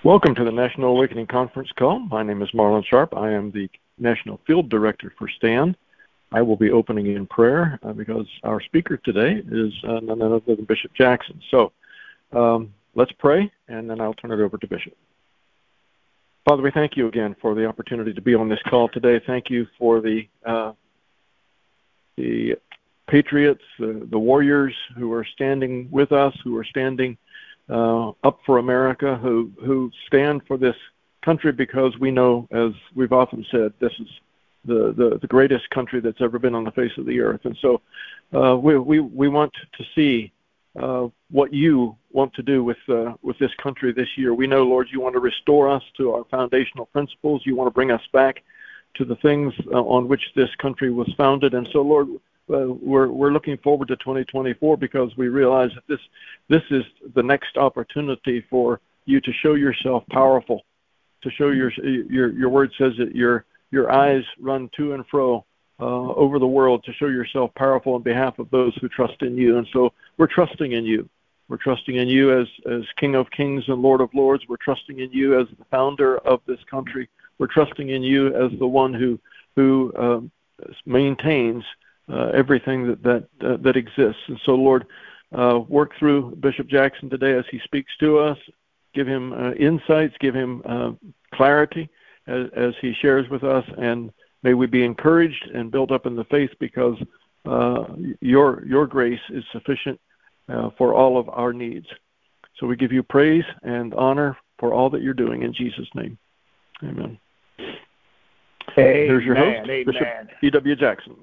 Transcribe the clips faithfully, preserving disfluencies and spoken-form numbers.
Welcome to the National Awakening Conference call. My name is Marlon Sharp. I am the National Field Director for STAND. I will be opening in prayer uh, because our speaker today is uh, none other than Bishop Jackson. So um, let's pray, and then I'll turn it over to Bishop. Father, we thank you again for the opportunity to be on this call today. Thank you for the uh, the patriots, the, the warriors who are standing with us, who are standing uh, up for America, who, who stand for this country because we know, as we've often said, this is the, the, the greatest country that's ever been on the face of the earth. And so uh, we, we, we want to see uh, what you want to do with, uh, with this country this year. We know, Lord, you want to restore us to our foundational principles. You want to bring us back to the things uh, on which this country was founded. And so, Lord, uh, we're we're looking forward to twenty twenty-four because we realize that this this is the next opportunity for you to show yourself powerful, to show your your your word says that your your eyes run to and fro uh, over the world to show yourself powerful on behalf of those who trust in you. And so we're trusting in you. We're trusting in you as as King of Kings and Lord of Lords. We're trusting in you as the founder of this country. We're trusting in you as the one who who um, maintains uh, everything that that uh, that exists. And so, Lord, uh, work through Bishop Jackson today as he speaks to us. Give him uh, insights. Give him uh, clarity as, as he shares with us. And may we be encouraged and built up in the faith because uh, your your grace is sufficient uh, for all of our needs. So we give you praise and honor for all that you're doing in Jesus' name. Amen. Amen. Here's your host, Amen. Bishop E W. Jackson.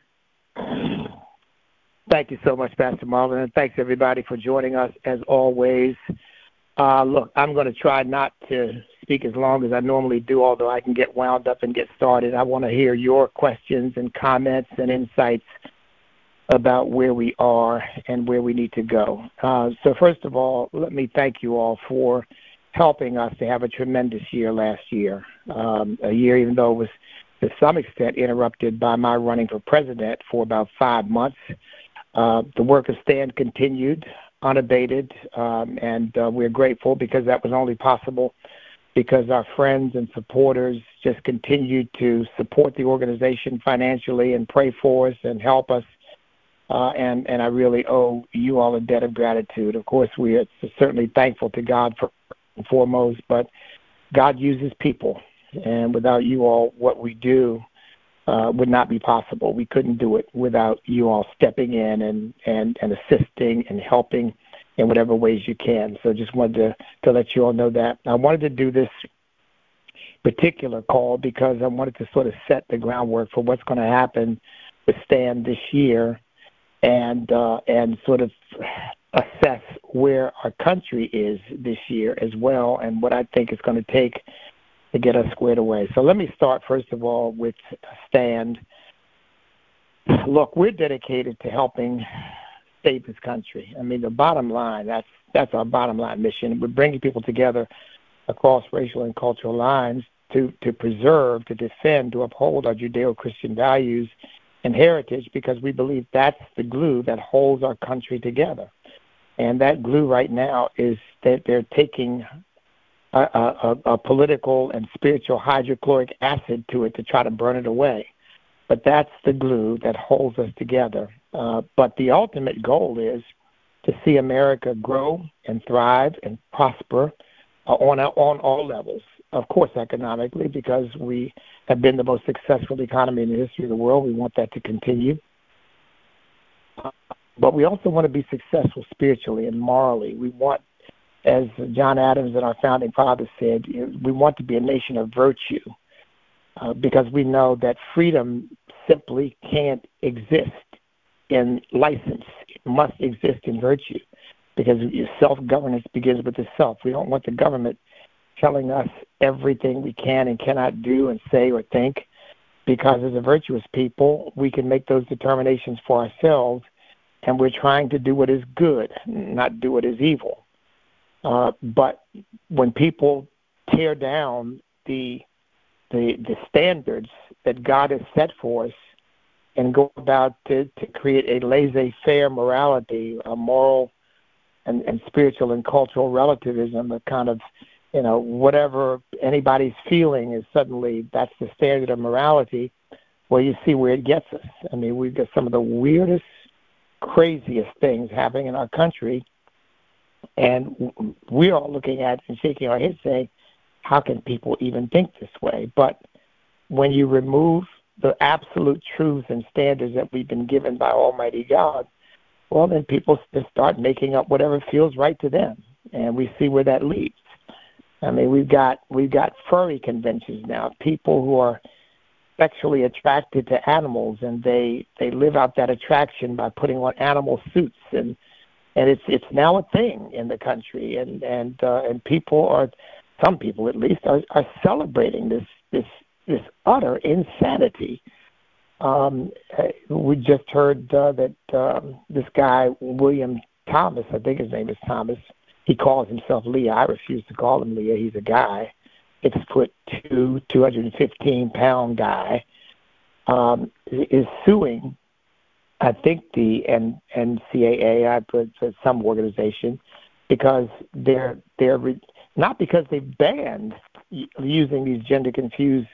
Thank you so much, Pastor Marlon, and thanks everybody for joining us as always. Uh, look, I'm going to try not to speak as long as I normally do, although I can get wound up and get started. I want to hear your questions and comments and insights about where we are and where we need to go. Uh, so first of all, let me thank you all for helping us to have a tremendous year last year. Um, a year, even though it was to some extent interrupted by my running for president for about five months. Uh, the work of STAND continued unabated, um, and uh, we're grateful because that was only possible because our friends and supporters just continued to support the organization financially and pray for us and help us. Uh, and, and I really owe you all a debt of gratitude. Of course, we are certainly thankful to God for and foremost, but God uses people, and without you all, what we do uh, would not be possible. We couldn't do it without you all stepping in and, and, and assisting and helping in whatever ways you can. So just wanted to, to let you all know that. I wanted to do this particular call because I wanted to sort of set the groundwork for what's going to happen with STAND this year and uh, and sort of assess where our country is this year as well and what I think it's going to take to get us squared away. So let me start, first of all, with STAND. Look, we're dedicated to helping save this country. I mean, the bottom line, that's that's our bottom line mission. We're bringing people together across racial and cultural lines to, to preserve, to defend, to uphold our Judeo-Christian values and heritage because we believe that's the glue that holds our country together. And that glue right now is that they're taking a, a, a political and spiritual hydrochloric acid to it to try to burn it away. But that's the glue that holds us together. Uh, but the ultimate goal is to see America grow and thrive and prosper uh, on, on all levels. Of course, economically, because we have been the most successful economy in the history of the world. We want that to continue. Uh, But we also want to be successful spiritually and morally. We want, as John Adams and our founding fathers said, we want to be a nation of virtue uh, because we know that freedom simply can't exist in license. It must exist in virtue because self-governance begins with the self. We don't want the government telling us everything we can and cannot do and say or think because as a virtuous people, we can make those determinations for ourselves. And we're trying to do what is good, not do what is evil. Uh, but when people tear down the, the the standards that God has set for us and go about to, to create a laissez-faire morality, a moral and, and spiritual and cultural relativism, a kind of you know, whatever anybody's feeling is suddenly that's the standard of morality. Well, you see where it gets us. I mean, we've got some of the weirdest, craziest things happening in our country, and we're all looking at it and shaking our heads saying, how can people even think this way? But when you remove the absolute truths and standards that we've been given by Almighty God, well, then people just start making up whatever feels right to them, and we see where that leads. I mean, we've got we've got furry conventions now, people who are sexually attracted to animals, and they, they live out that attraction by putting on animal suits, and and it's it's now a thing in the country, and and uh, and people are, some people at least, are, are celebrating this this this utter insanity. Um, we just heard uh, that um, this guy William Thomas, I think his name is Thomas. He calls himself Leah. I refuse to call him Leah. He's a guy, six foot two, two hundred fifteen pound guy, um, is suing, I think the N C A A, I put some organization, because they're they're not because they banned using these gender confused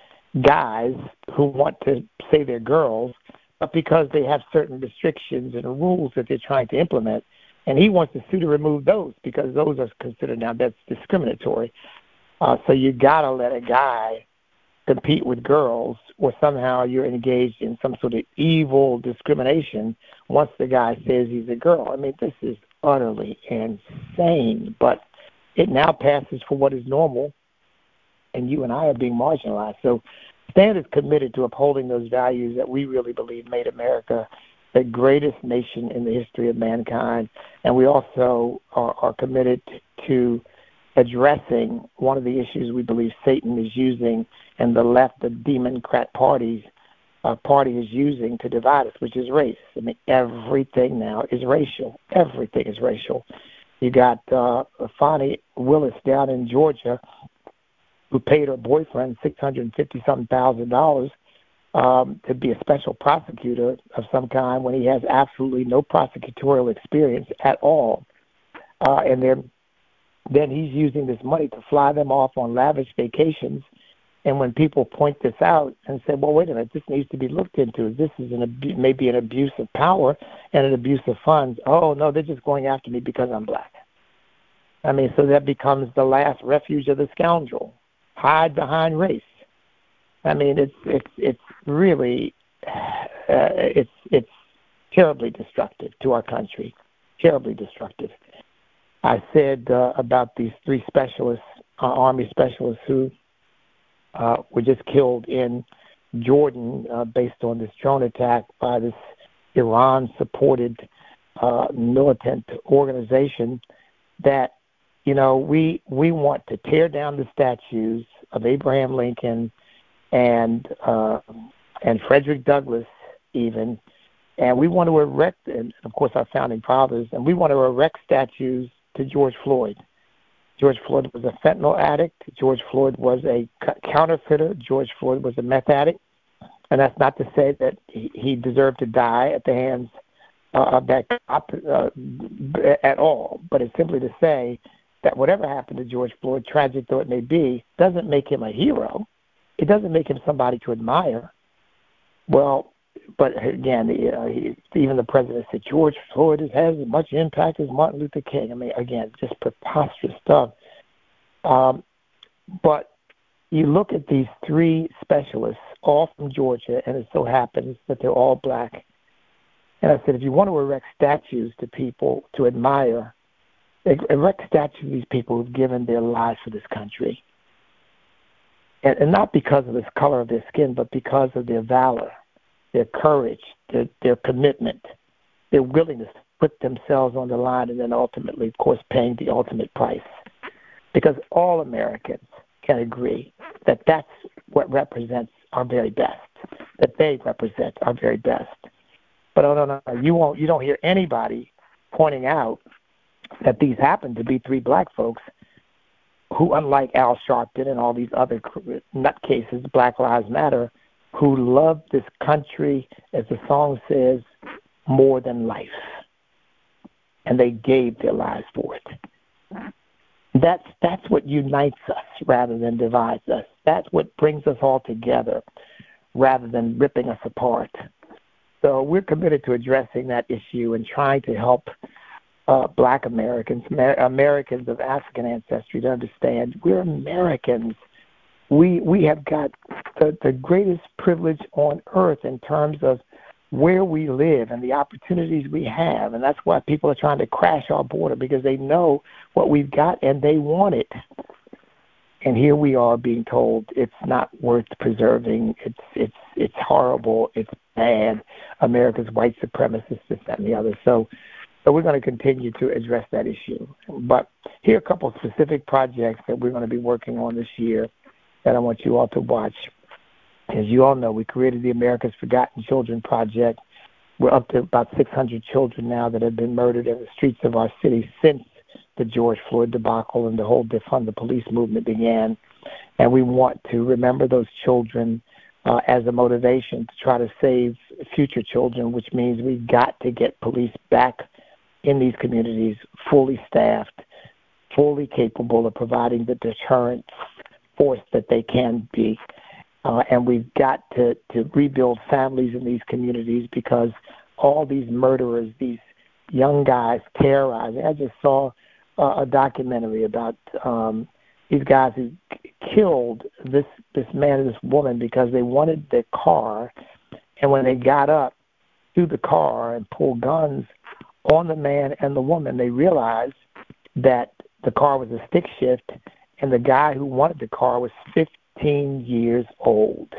guys who want to say they're girls, but because they have certain restrictions and rules that they're trying to implement. And he wants to sue to remove those because those are considered now that's discriminatory. Uh, so you got to let a guy compete with girls, or somehow you're engaged in some sort of evil discrimination once the guy says he's a girl. I mean, this is utterly insane, but it now passes for what is normal, and you and I are being marginalized. So Stan is committed to upholding those values that we really believe made America the greatest nation in the history of mankind, and we also are, are committed to addressing one of the issues we believe Satan is using, and the left, the Democrat parties, uh, party is using to divide us, which is race. I mean, everything now is racial. Everything is racial. You got uh, Fani Willis down in Georgia, who paid her boyfriend six hundred fifty something thousand dollars um, to be a special prosecutor of some kind when he has absolutely no prosecutorial experience at all, uh, and they're then he's using this money to fly them off on lavish vacations. And when people point this out and say, well, wait a minute, this needs to be looked into. This is an abu- maybe an abuse of power and an abuse of funds. Oh, no, they're just going after me because I'm black. I mean, so that becomes the last refuge of the scoundrel. Hide behind race. I mean, it's it's it's really uh, it's it's terribly destructive to our country. Terribly destructive. I said uh, about these three specialists, uh, Army specialists, who uh, were just killed in Jordan uh, based on this drone attack by this Iran-supported uh, militant organization, that, you know, we we want to tear down the statues of Abraham Lincoln and uh, and Frederick Douglass even, and we want to erect, and of course our founding fathers, and we want to erect statues to George Floyd. George Floyd was a fentanyl addict. George Floyd was a counterfeiter. George Floyd was a meth addict. And that's not to say that he, he deserved to die at the hands uh, of that cop uh, at all, but it's simply to say that whatever happened to George Floyd, tragic though it may be, doesn't make him a hero. It doesn't make him somebody to admire. Well, but again, uh, he, even the president said George Floyd has as much impact as Martin Luther King. I mean, again, just preposterous stuff. Um, but you look at these three specialists, all from Georgia, and it so happens that they're all black. And I said, if you want to erect statues to people to admire, erect statues to these people who've given their lives for this country. And, and not because of the color of their skin, but because of their valor, their courage, their, their commitment, their willingness to put themselves on the line, and then ultimately, of course, paying the ultimate price. Because all Americans can agree that that's what represents our very best, that they represent our very best. But oh, no, no, no, you won't, you don't hear anybody pointing out that these happen to be three black folks who, unlike Al Sharpton and all these other nutcases, Black Lives Matter, who love this country, as the song says, more than life. And they gave their lives for it. That's that's what unites us rather than divides us. That's what brings us all together rather than ripping us apart. So we're committed to addressing that issue and trying to help uh, Black Americans, Amer- Americans of African ancestry, to understand we're Americans. We we have got the, the greatest privilege on earth in terms of where we live and the opportunities we have, and that's why people are trying to crash our border, because they know what we've got and they want it. And here we are being told it's not worth preserving. It's it's it's horrible. It's bad. America's white supremacist, this, that, and the other. So, so we're going to continue to address that issue. But here are a couple of specific projects that we're going to be working on this year that I want you all to watch. As you all know, we created the America's Forgotten Children Project. We're up to about six hundred children now that have been murdered in the streets of our city since the George Floyd debacle and the whole defund the police movement began. And we want to remember those children uh, as a motivation to try to save future children, which means we've got to get police back in these communities, fully staffed, fully capable of providing the deterrent force that they can be. Uh, and we've got to, to rebuild families in these communities, because all these murderers, these young guys terrorizing. I just saw uh, a documentary about um, these guys who killed this this man and this woman because they wanted their car, and when they got up to the car and pulled guns on the man and the woman, they realized that the car was a stick shift, and the guy who wanted the car was fifteen years old.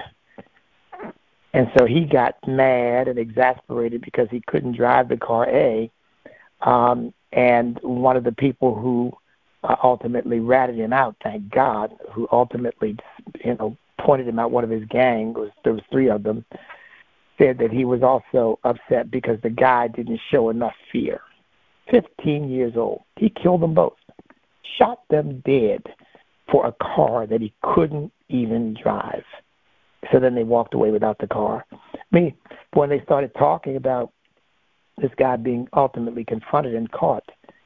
And so he got mad and exasperated because he couldn't drive the car, A, um, and one of the people who uh, ultimately ratted him out, thank God, who ultimately, you know, pointed him out, one of his gang, was, there was three of them, said that he was also upset because the guy didn't show enough fear. fifteen years old. He killed them both, shot them dead for a car that he couldn't even drive. So then they walked away without the car. I mean, when they started talking about this guy being ultimately confronted and caught,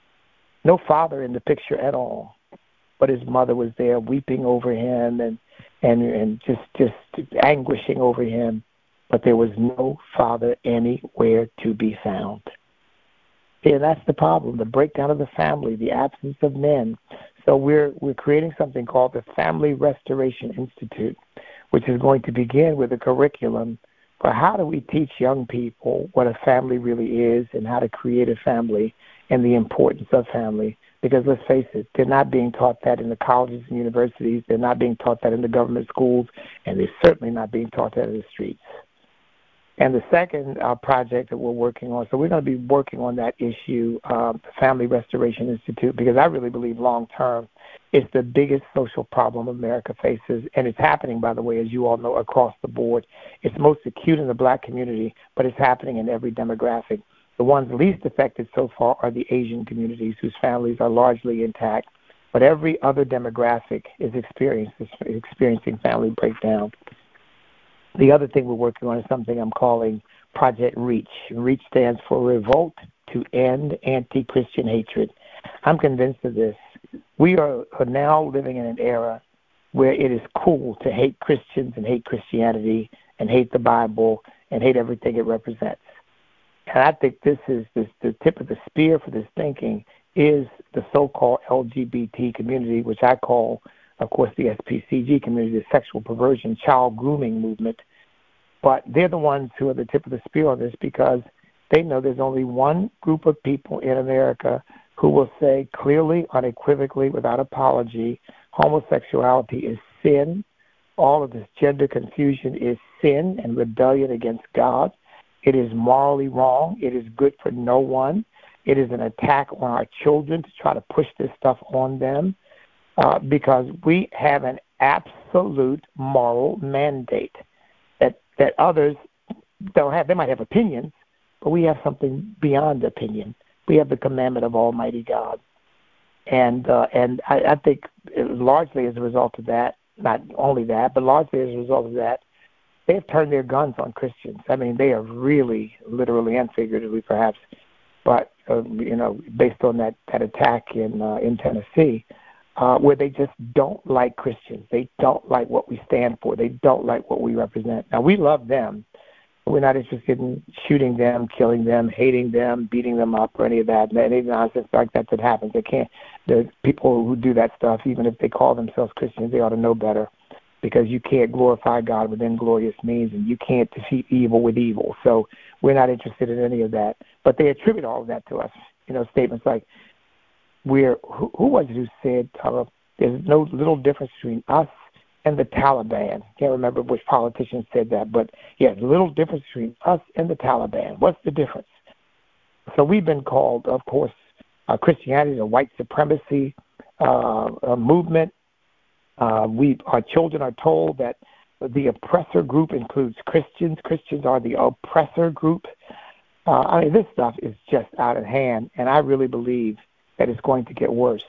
no father in the picture at all, but his mother was there weeping over him and and and just just anguishing over him, but there was no father anywhere to be found. Yeah, that's the problem, the breakdown of the family, the absence of men. So we're we're creating something called the Family Restoration Institute, which is going to begin with a curriculum for how do we teach young people what a family really is and how to create a family and the importance of family. Because let's face it, they're not being taught that in the colleges and universities. They're not being taught that in the government schools, and they're certainly not being taught that in the streets. And the second uh, project that we're working on, so we're going to be working on that issue, uh, the Family Restoration Institute, because I really believe long-term it's the biggest social problem America faces, and it's happening, by the way, as you all know, across the board. It's most acute in the black community, but it's happening in every demographic. The ones least affected so far are the Asian communities, whose families are largely intact, but every other demographic is experiencing, experiencing family breakdown. The other thing we're working on is something I'm calling Project REACH. REACH stands for Revolt to End Anti-Christian Hatred. I'm convinced of this. We are, are now living in an era where it is cool to hate Christians and hate Christianity and hate the Bible and hate everything it represents. And I think this is this, the tip of the spear for this thinking is the so-called L G B T community, which I call, of course, the S P C G community, the sexual perversion, child grooming movement. But they're the ones who are the tip of the spear on this, because they know there's only one group of people in America who will say clearly, unequivocally, without apology, homosexuality is sin. All of this gender confusion is sin and rebellion against God. It is morally wrong. It is good for no one. It is an attack on our children to try to push this stuff on them. Uh, because we have an absolute moral mandate that, that others don't have. They might have opinions, but we have something beyond opinion. We have the commandment of Almighty God. And uh, and I, I think it was largely as a result of that, not only that, but largely as a result of that, they have turned their guns on Christians. I mean, they are really, literally and figuratively perhaps, but, uh, you know, based on that, that attack in uh, in Tennessee, uh, where they just don't like Christians. They don't like what we stand for. They don't like what we represent. Now, we love them. We're not interested in shooting them, killing them, hating them, beating them up, or any of that. Any nonsense like that that happens. They can't. The people who do that stuff, even if they call themselves Christians, they ought to know better, because you can't glorify God with inglorious means, and you can't defeat evil with evil. So we're not interested in any of that. But they attribute all of that to us. You know, statements like, "We're who, who was it who said uh, there's no little difference between us and the Taliban." Can't remember which politician said that, but yeah, the little difference between us and the Taliban. What's the difference? So we've been called, of course, uh, Christianity is a white supremacy uh, a movement. Uh, we, our children are told that the oppressor group includes Christians. Christians are the oppressor group. Uh, I mean, this stuff is just out of hand, and I really believe that it's going to get worse.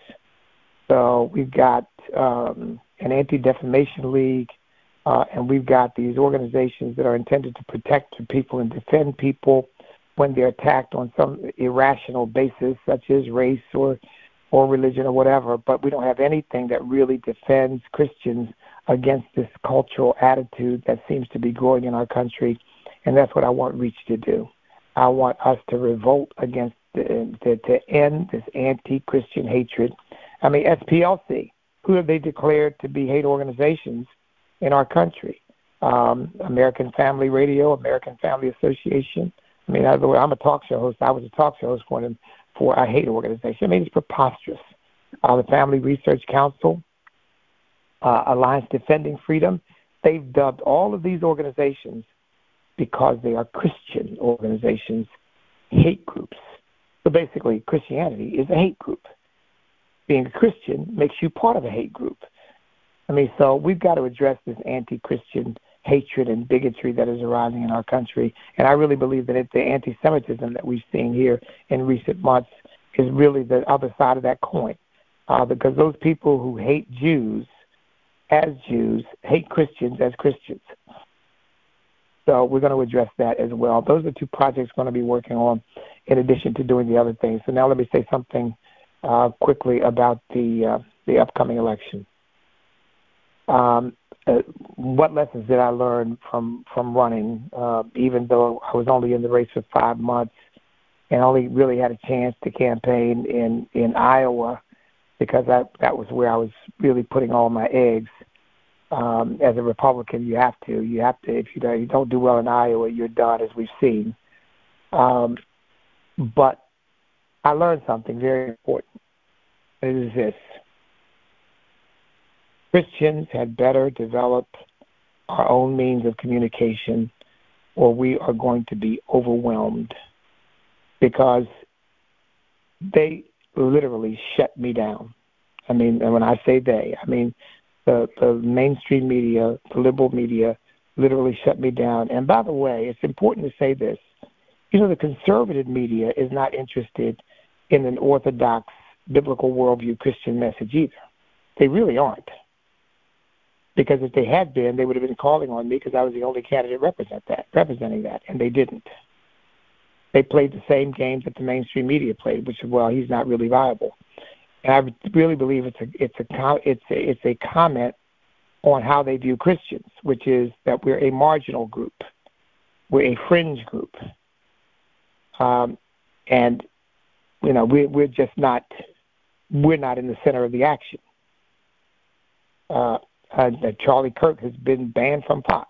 So we've got um, an Anti-Defamation League, uh, and we've got these organizations that are intended to protect people and defend people when they're attacked on some irrational basis, such as race or or religion or whatever. But we don't have anything that really defends Christians against this cultural attitude that seems to be growing in our country, and that's what I want REACH to do. I want us to revolt against, the, the, to end this anti-Christian hatred. I mean, S P L C, who have they declared to be hate organizations in our country? Um, American Family Radio, American Family Association. I mean, I'm a talk show host. I was a talk show host for them, for a hate organization. I mean, it's preposterous. Uh, the Family Research Council, uh, Alliance Defending Freedom, they've dubbed all of these organizations, because they are Christian organizations, hate groups. So basically, Christianity is a hate group. Being a Christian makes you part of a hate group. I mean, so we've got to address this anti-Christian hatred and bigotry that is arising in our country. And I really believe that it's the anti-Semitism that we've seen here in recent months is really the other side of that coin. Uh, because those people who hate Jews as Jews hate Christians as Christians. So we're going to address that as well. Those are two projects we're going to be working on in addition to doing the other things. So now let me say something uh, quickly about the uh, the upcoming election. Um, uh, what lessons did I learn from, from running, uh, even though I was only in the race for five months and only really had a chance to campaign in, in Iowa, because I, that was where I was really putting all my eggs. Um, as a Republican, you have to. You have to. If you don't, you don't do well in Iowa, you're done, as we've seen. Um, but I learned something very important. It is this. Christians had better develop our own means of communication, or we are going to be overwhelmed, because they literally shut me down. I mean, and when I say they, I mean the, the mainstream media, the liberal media, literally shut me down. And by the way, it's important to say this. You know, the conservative media is not interested in an orthodox, biblical worldview Christian message either. They really aren't. Because if they had been, they would have been calling on me, because I was the only candidate represent that, representing that, and they didn't. They played the same games that the mainstream media played, which is, well, he's not really viable. And I really believe it's a it's a it's a, it's a comment on how they view Christians, which is that we're a marginal group, we're a fringe group, um, and you know we're we're just not we're not in the center of the action. Uh, Uh, that Charlie Kirk has been banned from Fox.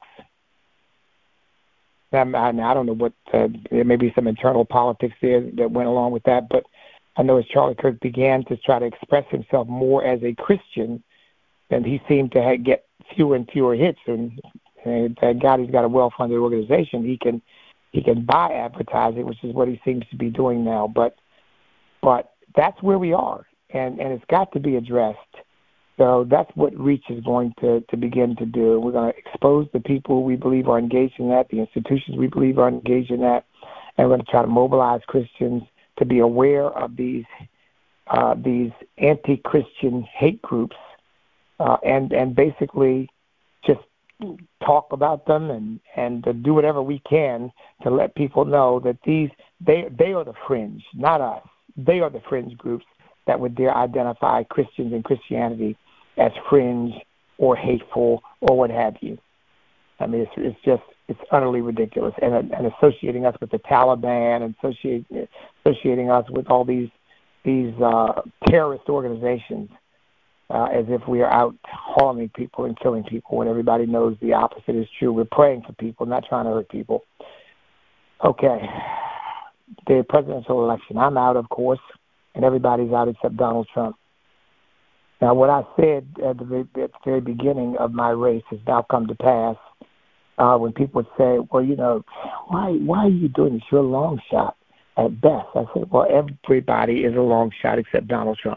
Now, I, I don't know what, uh, there may be some internal politics there that went along with that, but I know as Charlie Kirk began to try to express himself more as a Christian, then he seemed to have, get fewer and fewer hits. And, and thank God he's got a well-funded organization. He can he can buy advertising, which is what he seems to be doing now. But but that's where we are, and, and it's got to be addressed. So that's what REACH is going to, to begin to do. We're going to expose the people we believe are engaged in that, the institutions we believe are engaged in that, and we're going to try to mobilize Christians to be aware of these uh, these anti-Christian hate groups, uh, and and basically just talk about them and and to do whatever we can to let people know that these they they are the fringe, not us. They are the fringe groups. that would dare identify Christians and Christianity as fringe or hateful or what have you. I mean, it's, it's just, it's utterly ridiculous. And, and associating us with the Taliban and associate, associating us with all these these uh, terrorist organizations uh, as if we are out harming people and killing people when everybody knows the opposite is true. We're praying for people, not trying to hurt people. Okay, the presidential election. I'm out, of course, and everybody's out except Donald Trump. Now, what I said at the, at the very beginning of my race has now come to pass. Uh, when people would say, well, you know, why why are you doing this? You're a long shot at best. I said, well, everybody is a long shot except Donald Trump.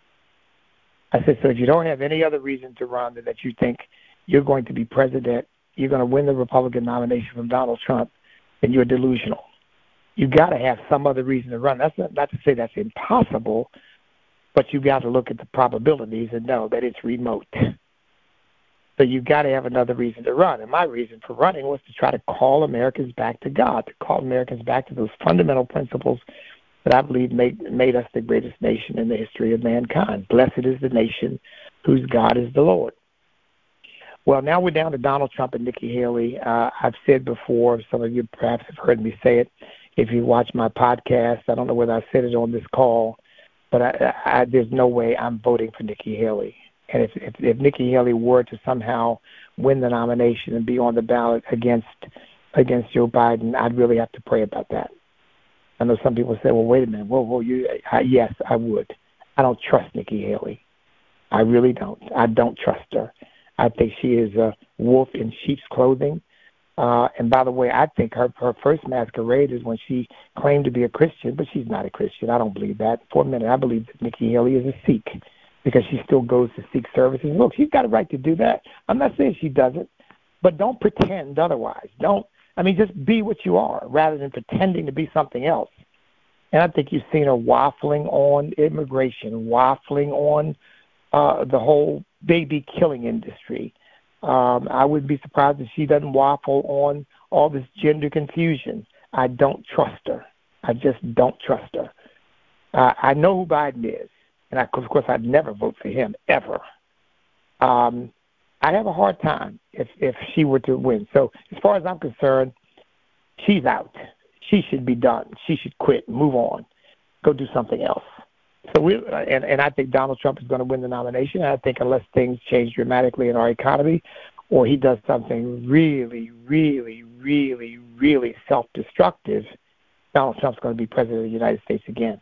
I said, so if you don't have any other reason to run than that you think you're going to be president, you're going to win the Republican nomination from Donald Trump, then you're delusional. You've got to have some other reason to run. That's not, not to say that's impossible, but you've got to look at the probabilities and know that it's remote. So you've got to have another reason to run. And my reason for running was to try to call Americans back to God, to call Americans back to those fundamental principles that I believe made, made us the greatest nation in the history of mankind. Blessed is the nation whose God is the Lord. Well, now we're down to Donald Trump and Nikki Haley. Uh, I've said before, some of you perhaps have heard me say it. If you watch my podcast, I don't know whether I said it on this call, but I, I, there's no way I'm voting for Nikki Haley. And if, if, if Nikki Haley were to somehow win the nomination and be on the ballot against against Joe Biden, I'd really have to pray about that. I know some people say, well, wait a minute. Whoa, whoa, you, I, yes, I would. I don't trust Nikki Haley. I really don't. I don't trust her. I think she is a wolf in sheep's clothing. Uh, and by the way, I think her, her first masquerade is when she claimed to be a Christian, but she's not a Christian. I don't believe that. For a minute, I believe that Nikki Haley is a Sikh, because she still goes to seek services. Look, she's got a right to do that. I'm not saying she doesn't, but don't pretend otherwise. Don't, I mean, just be what you are rather than pretending to be something else. And I think you've seen her waffling on immigration, waffling on uh, the whole baby killing industry. Um, I wouldn't be surprised if she doesn't waffle on all this gender confusion. I don't trust her. I just don't trust her. Uh, I know who Biden is. And, I, of course, I'd never vote for him, ever. Um, I'd have a hard time if, if she were to win. So as far as I'm concerned, she's out. She should be done. She should quit, move on, go do something else. So we and, and I think Donald Trump is going to win the nomination. I think unless things change dramatically in our economy or he does something really, really, really, really self-destructive, Donald Trump's going to be president of the United States again.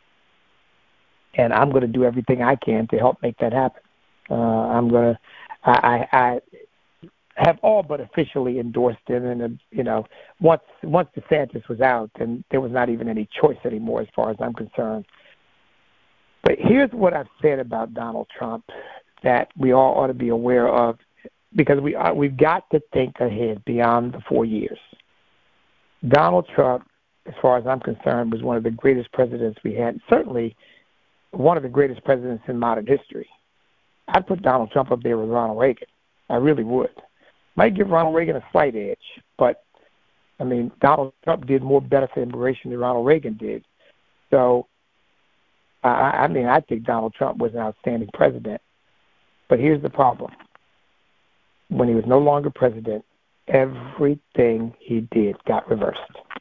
And I'm going to do everything I can to help make that happen. Uh, I'm going to, I, I, I have all but officially endorsed him. And, uh, you know, once once DeSantis was out, and there was not even any choice anymore as far as I'm concerned. But here's what I've said about Donald Trump that we all ought to be aware of, because we are, we've got to think ahead beyond the four years. Donald Trump, as far as I'm concerned, was one of the greatest presidents we had, certainly one of the greatest presidents in modern history. I'd put Donald Trump up there with Ronald Reagan. I really would. Might give Ronald Reagan a slight edge, but, I mean, Donald Trump did more better for immigration than Ronald Reagan did. So, I, I mean, I think Donald Trump was an outstanding president. But here's the problem. When he was no longer president, everything he did got reversed.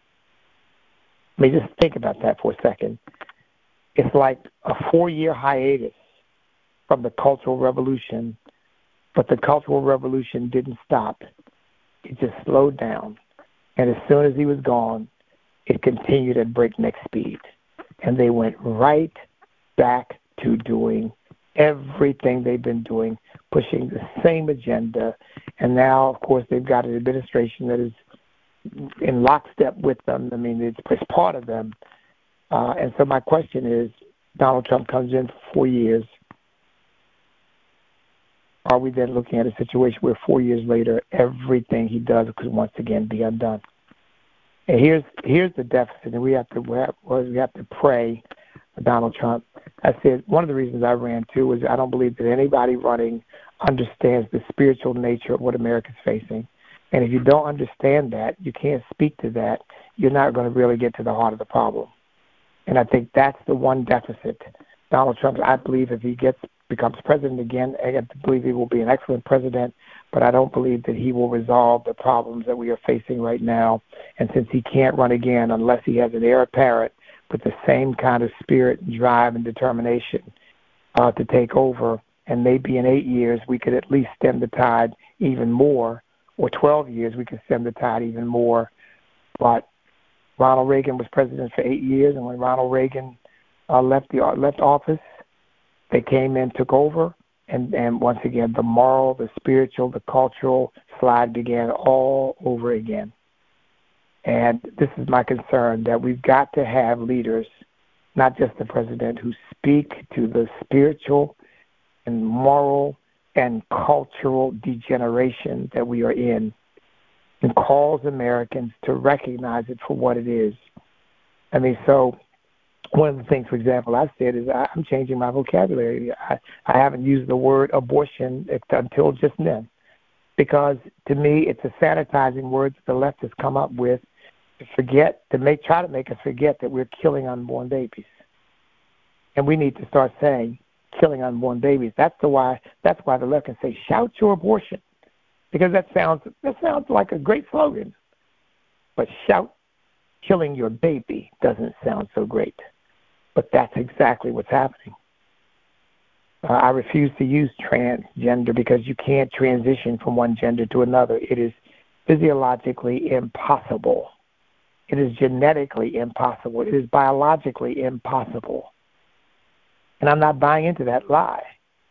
I mean, just think about that for a second. It's like a four-year hiatus from the Cultural Revolution, but the Cultural Revolution didn't stop. It just slowed down. And as soon as he was gone, it continued at breakneck speed. And they went right back to doing everything they've been doing, pushing the same agenda. And now, of course, they've got an administration that is in lockstep with them. I mean, it's, it's part of them. Uh, and so my question is, Donald Trump comes in for four years. Are we then looking at a situation where four years later, everything he does could once again be undone? And here's here's the deficit, and we have to we have, we have to pray for Donald Trump. I said one of the reasons I ran too was I don't believe that anybody running understands the spiritual nature of what America's facing. And if you don't understand that, you can't speak to that, you're not going to really get to the heart of the problem. And I think that's the one deficit Donald Trump, I believe if he gets becomes president again, I believe he will be an excellent president, but I don't believe that he will resolve the problems that we are facing right now. And since he can't run again unless he has an heir apparent with the same kind of spirit and drive and determination uh, to take over, and maybe in eight years we could at least stem the tide even more, or twelve years we could stem the tide even more. But Ronald Reagan was president for eight years, and when Ronald Reagan uh, left the left office, they came in, took over, and, and once again, the moral, the spiritual, the cultural slide began all over again. And this is my concern, that we've got to have leaders, not just the president, who speak to the spiritual and moral and cultural degeneration that we are in, and calls Americans to recognize it for what it is. I mean, so one of the things, for example, I've said is I'm changing my vocabulary. I, I haven't used the word abortion until just then, because to me it's a sanitizing word that the left has come up with to forget, to make, try to make us forget that we're killing unborn babies. And we need to start saying killing unborn babies. That's the why. That's why the left can say shout your abortion, because that sounds that sounds like a great slogan. But shout killing your baby doesn't sound so great. But that's exactly what's happening. Uh, I refuse to use transgender because you can't transition from one gender to another. It is physiologically impossible. It is genetically impossible. It is biologically impossible. And I'm not buying into that lie.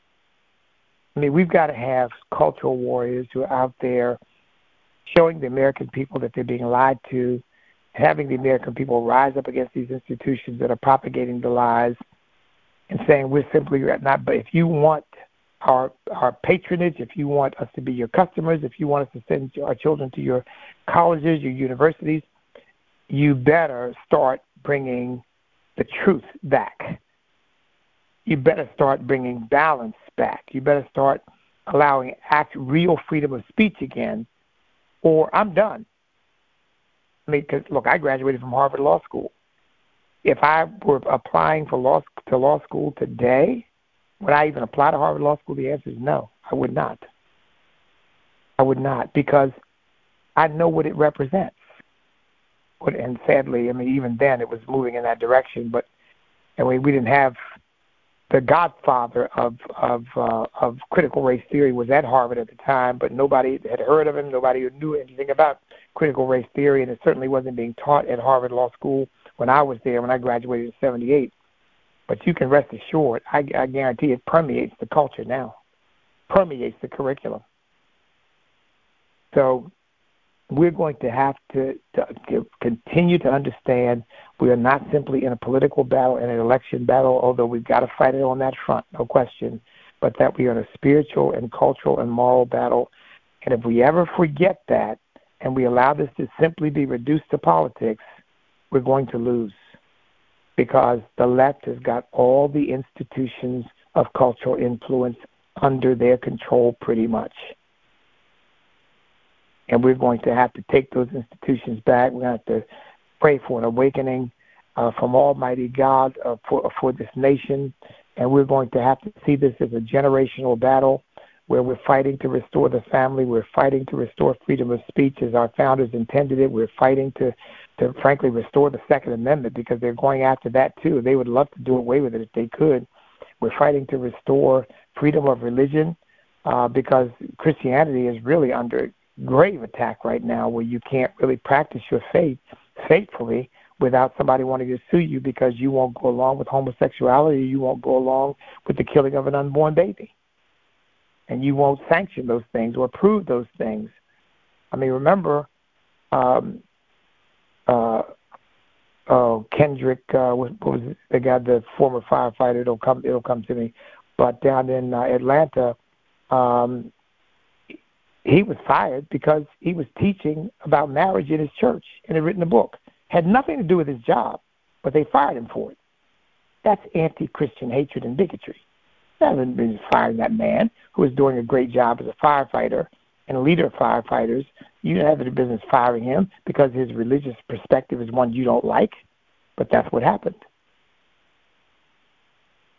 I mean, we've got to have cultural warriors who are out there showing the American people that they're being lied to, having the American people rise up against these institutions that are propagating the lies, and saying we're simply not. But if you want our our patronage, if you want us to be your customers, if you want us to send our children to your colleges, your universities, you better start bringing the truth back. You better start bringing balance back. You better start allowing act real freedom of speech again, or I'm done. I mean, because look, I graduated from Harvard Law School. If I were applying for law to law school today, would I even apply to Harvard Law School? The answer is no. I would not. I would not, because I know what it represents. And sadly, I mean, even then it was moving in that direction. But and we we didn't have the godfather of of uh, of critical race theory was at Harvard at the time, but nobody had heard of him. Nobody knew anything about critical race theory, and it certainly wasn't being taught at Harvard Law School when I was there, when I graduated in seventy-eight. But you can rest assured, I, I guarantee it permeates the culture now, permeates the curriculum. So we're going to have to, to, to continue to understand we are not simply in a political battle and an election battle, although we've got to fight it on that front, no question, but that we are in a spiritual and cultural and moral battle. And if we ever forget that and we allow this to simply be reduced to politics, we're going to lose, because the left has got all the institutions of cultural influence under their control pretty much. And we're going to have to take those institutions back. We're going to have to pray for an awakening uh, from Almighty God uh, for, for this nation. And we're going to have to see this as a generational battle where we're fighting to restore the family. We're fighting to restore freedom of speech as our founders intended it. We're fighting to, to frankly, restore the Second Amendment, because they're going after that too. They would love to do away with it if they could. We're fighting to restore freedom of religion uh, because Christianity is really under grave attack right now, where you can't really practice your faith faithfully without somebody wanting to sue you because you won't go along with homosexuality, you won't go along with the killing of an unborn baby, and you won't sanction those things or approve those things. I mean, remember, um, uh, uh, Kendrick, uh, what was it? The guy, the former firefighter? It'll come, it'll come to me. But down in uh, Atlanta, um, he was fired because he was teaching about marriage in his church and had written a book. Had nothing to do with his job, but they fired him for it. That's anti-Christian hatred and bigotry. That hasn't been firing that man who was doing a great job as a firefighter and a leader of firefighters. You don't have any business firing him because his religious perspective is one you don't like, but that's what happened.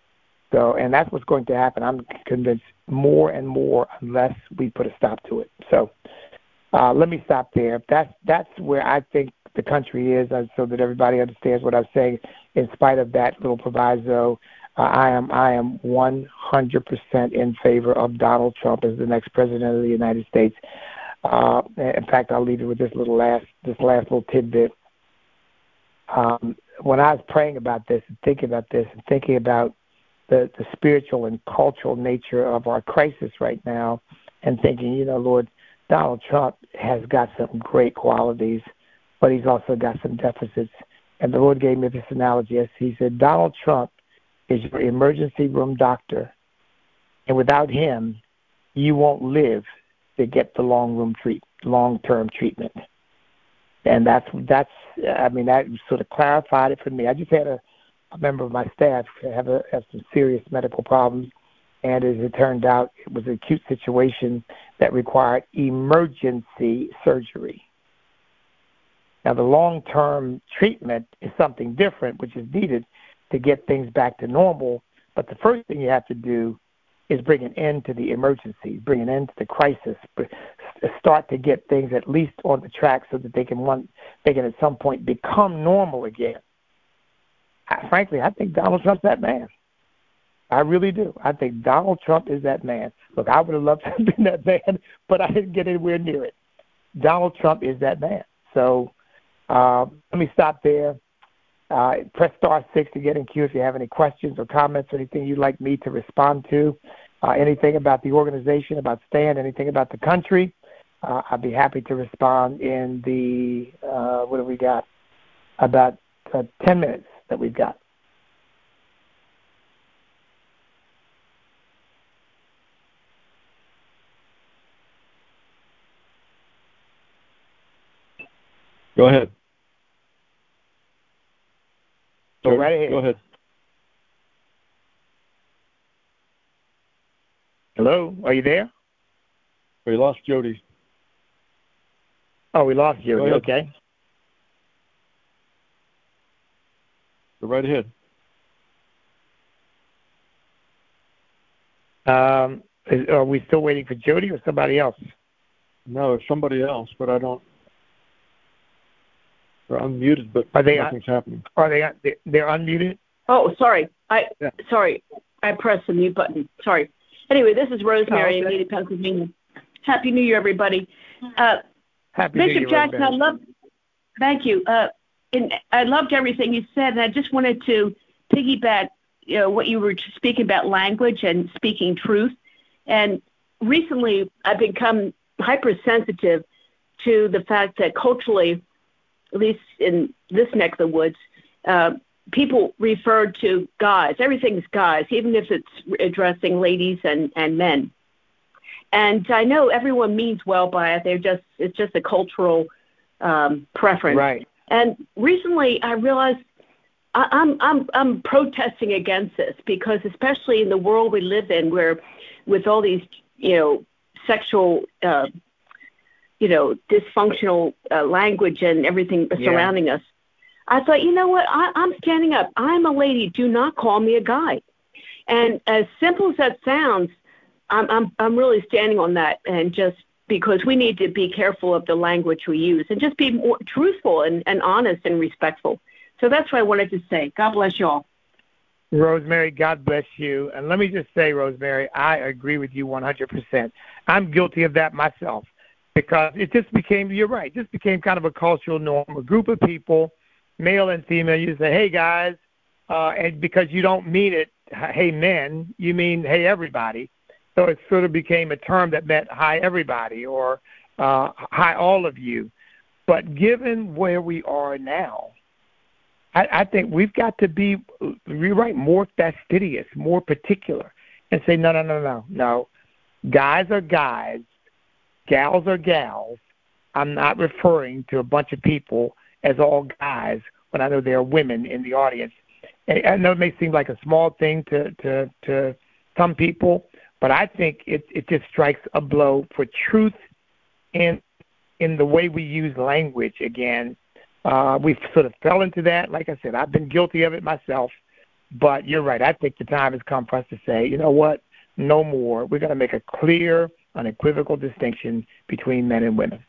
So, and that's what's going to happen. I'm convinced more and more unless we put a stop to it. So, uh, let me stop there. That's that's where I think the country is, uh, so that everybody understands what I'm saying. In spite of that little proviso, uh, I am I am one hundred percent in favor of Donald Trump as the next president of the United States. Uh, in fact, I'll leave it with this little last this last little tidbit. Um, when I was praying about this and thinking about this and thinking about the, the spiritual and cultural nature of our crisis right now, and thinking, you know, Lord, Donald Trump has got some great qualities, but he's also got some deficits. And the Lord gave me this analogy. He said, Donald Trump is your emergency room doctor, and without him, you won't live to get the long room treat, long-term treatment. And that's, that's, I mean, that sort of clarified it for me. I just had a, a member of my staff have, a, have some serious medical problems, and as it turned out, it was an acute situation that required emergency surgery. Now, the long-term treatment is something different, which is needed to get things back to normal, but the first thing you have to do is bring an end to the emergency, bring an end to the crisis, start to get things at least on the track so that they can one, they can at some point become normal again. I, frankly, I think Donald Trump's that man. I really do. I think Donald Trump is that man. Look, I would have loved to have been that man, but I didn't get anywhere near it. Donald Trump is that man. So uh, let me stop there. Uh, press star six to get in queue if you have any questions or comments or anything you'd like me to respond to, uh, anything about the organization, about STAND, anything about the country. Uh, I'd be happy to respond in the, uh, what have we got, about uh, ten minutes that we've got. Go ahead. Go right ahead. Go ahead. Hello, are you there? We lost Jody. Oh, we lost Jody. Okay. Go right ahead. Um, is, are we still waiting for Jody or somebody else? No, it's somebody else, but I don't. They're unmuted, but are they nothing's un- happening. Are they? Un- they're unmuted? Oh, sorry. I yeah. sorry. I pressed the mute button. Sorry. Anyway, this is Rosemary in oh, okay. Meade, Pennsylvania. Happy New Year, everybody. Uh, Happy Bishop New Year, Jackson, Rosemary. I love. Thank you. Uh, and I loved everything you said, and I just wanted to piggyback, you know, what you were speaking about language and speaking truth. And recently, I've become hypersensitive to the fact that culturally, at least in this neck of the woods, uh, people refer to guys. Everything's guys, even if it's addressing ladies and, and men. And I know everyone means well by it. They're just it's just a cultural um, preference. Right. And recently, I realized I, I'm I'm I'm protesting against this because, especially in the world we live in, where with all these you know sexual uh, you know dysfunctional uh, language and everything yeah. surrounding us, I thought, you know what? I, I'm standing up. I'm a lady. Do not call me a guy. And as simple as that sounds, I'm I'm I'm really standing on that, and just because we need to be careful of the language we use and just be more truthful and, and honest and respectful. So that's what I wanted to say. God bless you all. Rosemary, God bless you. And let me just say, Rosemary, I agree with you one hundred percent. I'm guilty of that myself because it just became, you're right, it just became kind of a cultural norm. A group of people, male and female, you say, hey, guys, uh, and because you don't mean it, hey, men, you mean, hey, everybody. So it sort of became a term that meant hi, everybody, or uh, hi, all of you. But given where we are now, I, I think we've got to be, you're right, more fastidious, more particular, and say, no, no, no, no, no. Guys are guys, gals are gals. I'm not referring to a bunch of people as all guys when I know there are women in the audience. And I know it may seem like a small thing to, to, to some people, but I think it, it just strikes a blow for truth in in the way we use language again. Uh, we sort of fell into that. Like I said, I've been guilty of it myself. but you're right. I think the time has come for us to say, you know what? No more. We're going to make a clear, unequivocal distinction between men and women.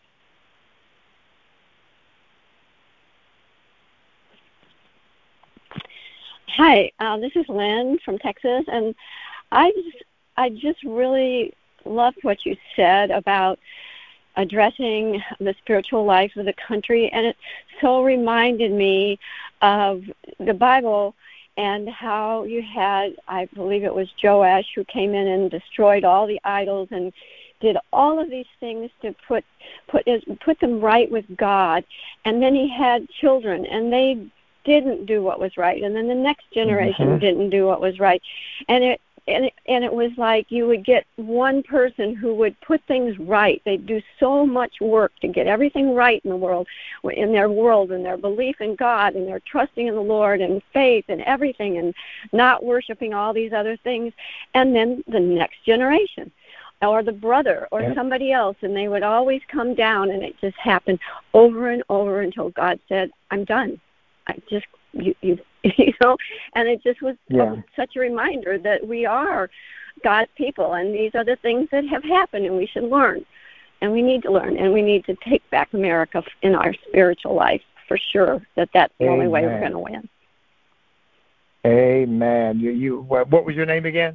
Hi, uh, this is Lynn from Texas, and I just, I just really loved what you said about addressing the spiritual life of the country, and it so reminded me of the Bible and how you had, I believe it was Joash, who came in and destroyed all the idols and did all of these things to put put put them right with God, and then he had children, and they didn't do what was right, and then the next generation mm-hmm. didn't do what was right, and it and it, and it was like you would get one person who would put things right. They'd do so much work to get everything right in the world, in their world, and their belief in God, and their trusting in the Lord, and faith, and everything, and not worshiping all these other things, and then the next generation, or the brother, or yeah. somebody else, and they would always come down, and it just happened over and over until God said, "I'm done." I just, you, you, you know, and it just was yeah. such a reminder that we are God's people, and these are the things that have happened, and we should learn, and we need to learn, and we need to take back America in our spiritual life for sure. That that's the Amen. only way we're going to win. Amen. You, you, what, what was your name again?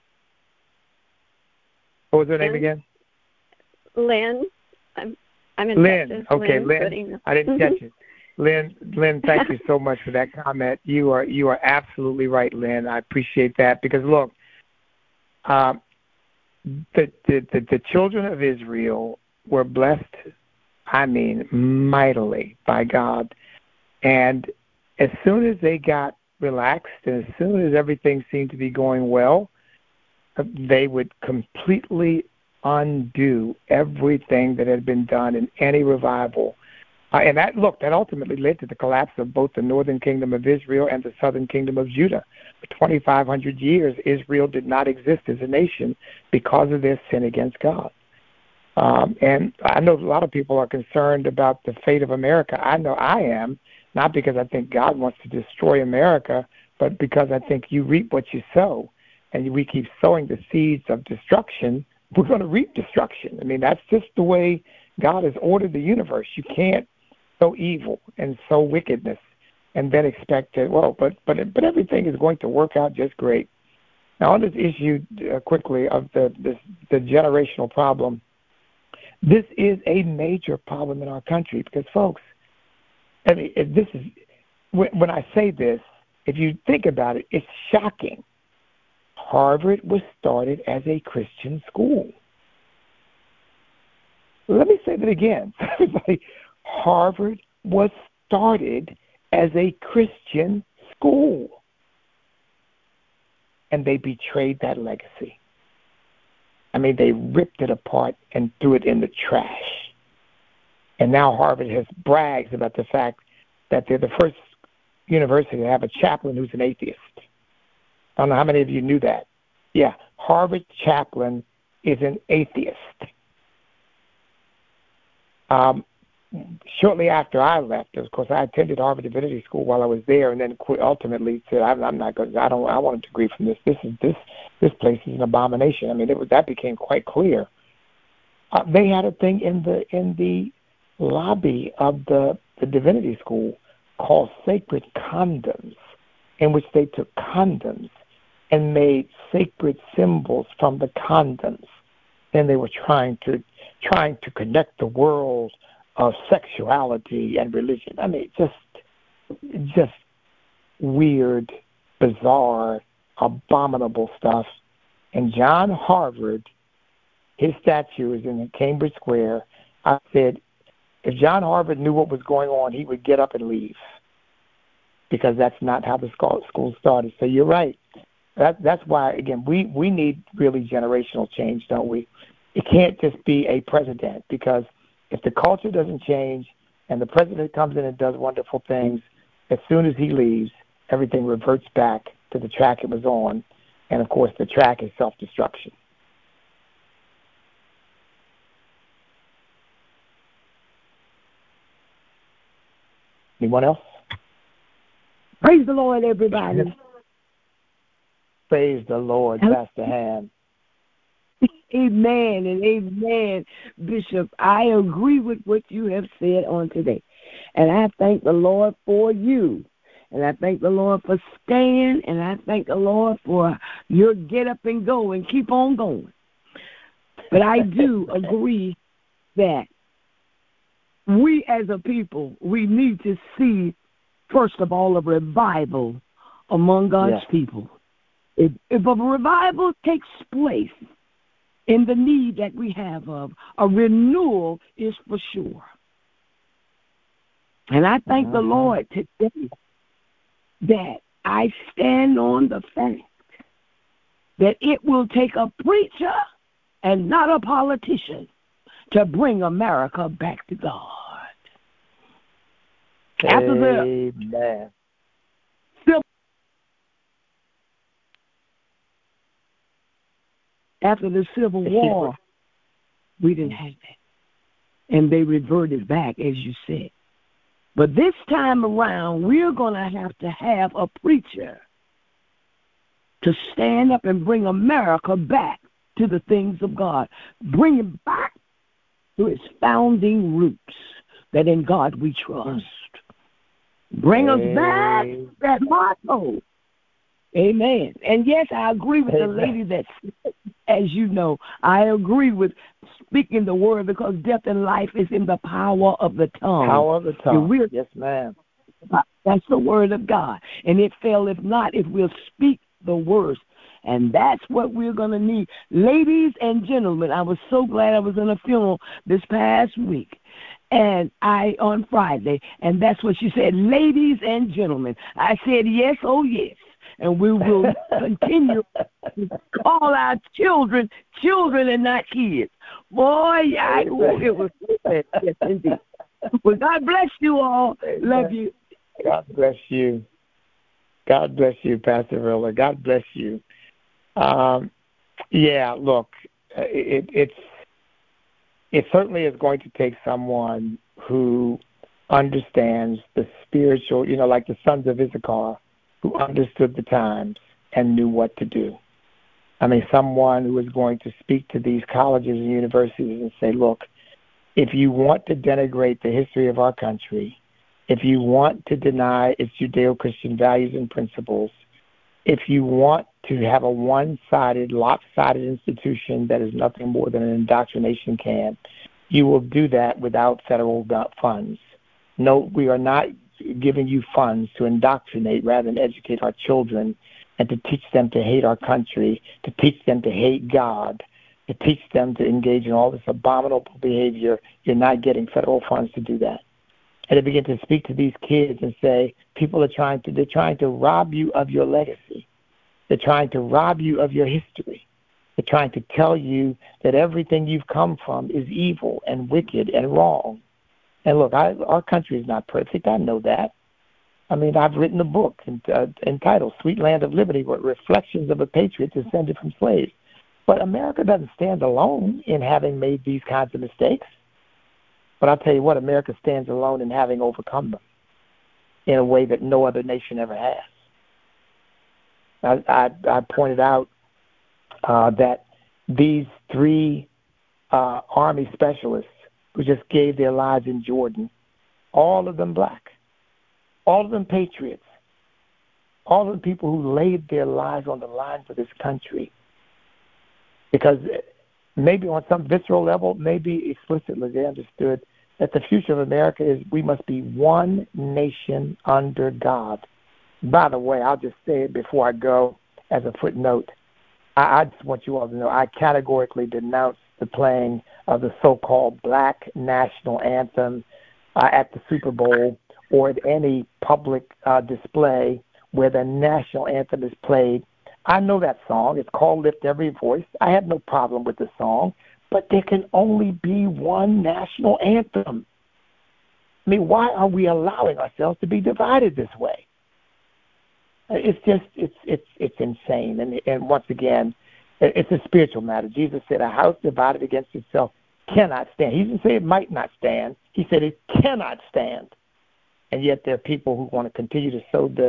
What was your name again? Lynn. I'm, I'm in Lynn. Texas. Okay, Lynn. Lynn. I didn't catch it. Lynn, Lynn, thank you so much for that comment. You are you are absolutely right, Lynn. I appreciate that because look, uh, the, the the the children of Israel were blessed, I mean, mightily by God, and as soon as they got relaxed and as soon as everything seemed to be going well, they would completely undo everything that had been done in any revival. Uh, and that, look, that ultimately led to the collapse of both the northern kingdom of Israel and the southern kingdom of Judah. For twenty-five hundred years, Israel did not exist as a nation because of their sin against God. Um, and I know a lot of people are concerned about the fate of America. I know I am, not because I think God wants to destroy America, but because I think you reap what you sow. And we keep sowing the seeds of destruction, we're going to reap destruction. I mean, that's just the way God has ordered the universe. You can't sow evil and sow wickedness and then expect it, well, but but but everything is going to work out just great. Now, on this issue, uh, quickly, of the this, the generational problem, this is a major problem in our country because, folks, I mean, if this is, when I say this, if you think about it, it's shocking. Harvard was started as a Christian school. Let me say that again. Harvard was started as a Christian school, and they betrayed that legacy. I mean, they ripped it apart and threw it in the trash. And now Harvard has brags about the fact that they're the first university to have a chaplain who's an atheist. I don't know how many of you knew that. Yeah, Harvard chaplain is an atheist. Um, shortly after I left, of course, I attended Harvard Divinity School while I was there, and then ultimately said, "I'm, I'm not going. I don't. I want a degree from this. This is this this place is an abomination." I mean, it was, that became quite clear. Uh, they had a thing in the in the lobby of the the Divinity School called Sacred Condoms, in which they took condoms and made sacred symbols from the condoms. And they were trying to trying to connect the world of sexuality and religion. I mean, just just weird, bizarre, abominable stuff. And John Harvard, his statue is in Cambridge Square. I said, if John Harvard knew what was going on, he would get up and leave, because that's not how the school started. So you're right. That, that's why, again, we, we need really generational change, don't we? It can't just be a president, because if the culture doesn't change and the president comes in and does wonderful things, as soon as he leaves, everything reverts back to the track it was on. And, of course, the track is self-destruction. Anyone else? Praise the Lord, everybody. Praise the Lord, Pastor Ham. Amen and amen, Bishop. I agree with what you have said on today. And I thank the Lord for you. And I thank the Lord for staying. And I thank the Lord for your get up and go and keep on going. But I do agree that we as a people, we need to see, first of all, a revival among God's yes. people. If, if a revival takes place in the need that we have of, a renewal is for sure. And I thank uh-huh. the Lord today that I stand on the fact that it will take a preacher and not a politician to bring America back to God. After the Amen. Civil, after the Civil War, we didn't have that. And they reverted back, as you said. But this time around, we're going to have to have a preacher to stand up and bring America back to the things of God. Bring it back to its founding roots, that in God we trust. Bring us back that motto. Amen. And yes, I agree with Amen. the lady that, as you know, I agree with speaking the word, because death and life is in the power of the tongue. Power of the tongue. Yes, ma'am. That's the word of God. And it fail if not, if we'll speak the words. And that's what we're going to need. Ladies and gentlemen, I was so glad I was in a funeral this past week. And I, on Friday, and that's what she said, ladies and gentlemen. I said, yes, oh, yes. And we will continue to call our children children and not kids. Boy, I, ooh, it was so bad. Yes, indeed. Well, God bless you all. Love you. God bless you. God bless you, Pastor Rilla. God bless you. Um, yeah, look, it, it's it certainly is going to take someone who understands the spiritual, you know, like the sons of Issachar, who understood the times and knew what to do. I mean, someone who is going to speak to these colleges and universities and say, look, if you want to denigrate the history of our country, if you want to deny its Judeo-Christian values and principles, if you want to have a one-sided, lopsided institution that is nothing more than an indoctrination camp, you will do that without federal funds. No, we are not giving you funds to indoctrinate rather than educate our children and to teach them to hate our country, to teach them to hate God, to teach them to engage in all this abominable behavior. You're not getting federal funds to do that. And to begin to speak to these kids and say, people are trying to, they're trying to rob you of your legacy. They're trying to rob you of your history. They're trying to tell you that everything you've come from is evil and wicked and wrong. And look, I, our country is not perfect. I know that. I mean, I've written a book uh, entitled Sweet Land of Liberty, what Reflections of a Patriot Descended from Slaves. But America doesn't stand alone in having made these kinds of mistakes. But I'll tell you what, America stands alone in having overcome them in a way that no other nation ever has. I, I, I pointed out uh, that these three uh, Army specialists who just gave their lives in Jordan, all of them black, all of them patriots, all of the people who laid their lives on the line for this country. Because maybe on some visceral level, maybe explicitly they understood that the future of America is we must be one nation under God. By the way, I'll just say it before I go as a footnote. I, I just want you all to know I categorically denounce the playing of the so-called black national anthem uh, at the Super Bowl or at any public uh, display where the national anthem is played. I know that song. It's called Lift Every Voice. I have no problem with the song, but there can only be one national anthem. I mean, why are we allowing ourselves to be divided this way? It's just, it's it's it's insane. And and once again, it's a spiritual matter. Jesus said, a house divided against itself cannot stand. He didn't say it might not stand. He said it cannot stand. And yet there are people who want to continue to sow the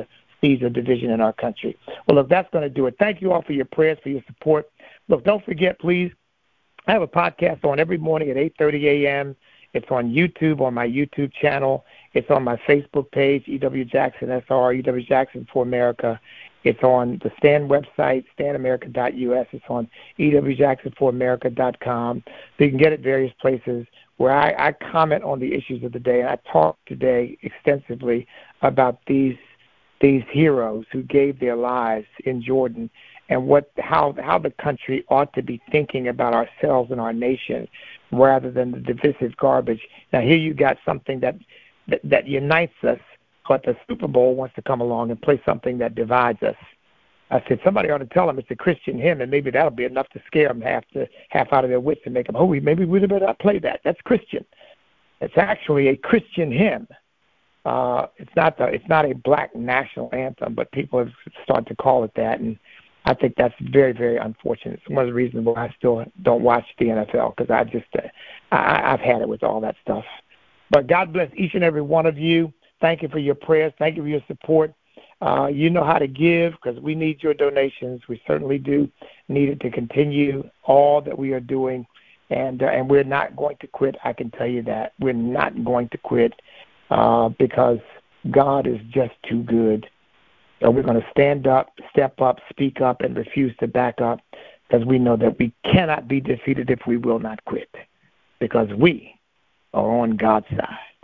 seeds of division in our country. Well, look, that's going to do it. Thank you all for your prayers, for your support. Look, don't forget, please, I have a podcast on every morning at eight thirty a.m. It's on YouTube, on my YouTube channel. It's on my Facebook page, E W Jackson S R, E W Jackson for America. It's on the Stan website, stan america dot u s. It's on E W Jackson for America dot com. So you can get it various places where I, I comment on the issues of the day. And I talk today extensively about these these heroes who gave their lives in Jordan and what how how the country ought to be thinking about ourselves and our nation rather than the divisive garbage. Now, here you got something that, that, that unites us, but the Super Bowl wants to come along and play something that divides us. I said, somebody ought to tell them it's a Christian hymn, and maybe that'll be enough to scare them half, to, half out of their wits and make them, oh, maybe we'd better not play that. That's Christian. It's actually a Christian hymn. Uh, it's not the, it's not a black national anthem, but people have started to call it that, and I think that's very, very unfortunate. It's one of the reasons why I still don't watch the N F L, because I just, uh, I, I've had it with all that stuff. But God bless each and every one of you. Thank you for your prayers. Thank you for your support. Uh, you know how to give, because we need your donations. We certainly do need it to continue all that we are doing, and uh, and we're not going to quit. I can tell you that. We're not going to quit uh, because God is just too good. So we're going to stand up, step up, speak up, and refuse to back up, because we know that we cannot be defeated if we will not quit, because we are on God's side.